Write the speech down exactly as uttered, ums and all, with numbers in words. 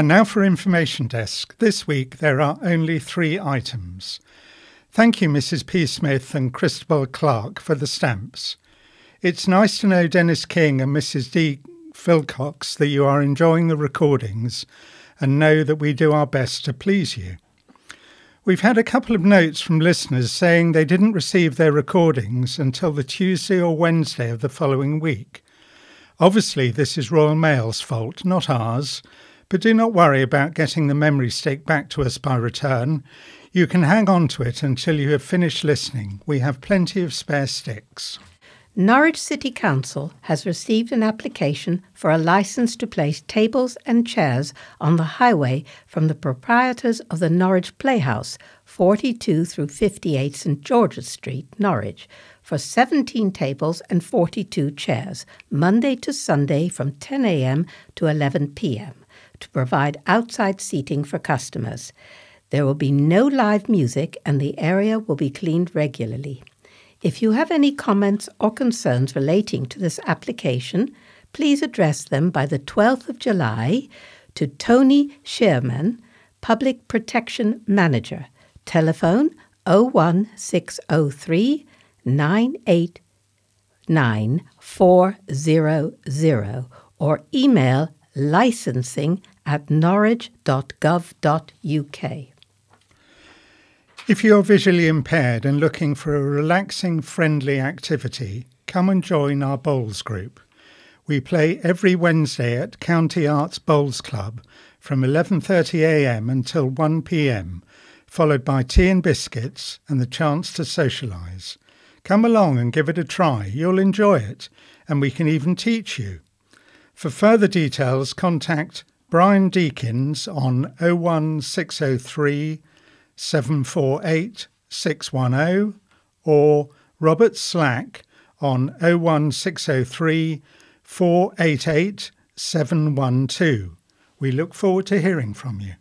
And now for Information Desk. This week there are only three items. Thank you, Missus P. Smith and Christabel Clark, for the stamps. It's nice to know, Dennis King and Missus D. Philcox, that you are enjoying the recordings and know that we do our best to please you. We've had a couple of notes from listeners saying they didn't receive their recordings until the Tuesday or Wednesday of the following week. Obviously, this is Royal Mail's fault, not ours. But do not worry about getting the memory stick back to us by return. You can hang on to it until you have finished listening. We have plenty of spare sticks. Norwich City Council has received an application for a licence to place tables and chairs on the highway from the proprietors of the Norwich Playhouse, forty-two through fifty-eight St George's Street, Norwich, for seventeen tables and forty-two chairs, Monday to Sunday from ten a.m. to eleven p.m. to provide outside seating for customers. There will be no live music and the area will be cleaned regularly. If you have any comments or concerns relating to this application, please address them by the twelfth of July to Tony Shearman, Public Protection Manager. Telephone oh one six oh three, nine eight nine, four zero zero or email licensing at norwich dot gov dot u k. If you're visually impaired and looking for a relaxing, friendly activity, come and join our bowls group. We play every Wednesday at County Arts Bowls Club from eleven thirty a.m. until one p.m, followed by tea and biscuits and the chance to socialise. Come along and give it a try. You'll enjoy it, and we can even teach you. For further details, contact Brian Deakins on oh one six oh three, seven four eight, six one oh or Robert Slack on oh one six oh three, four eight eight, seven one two. We look forward to hearing from you.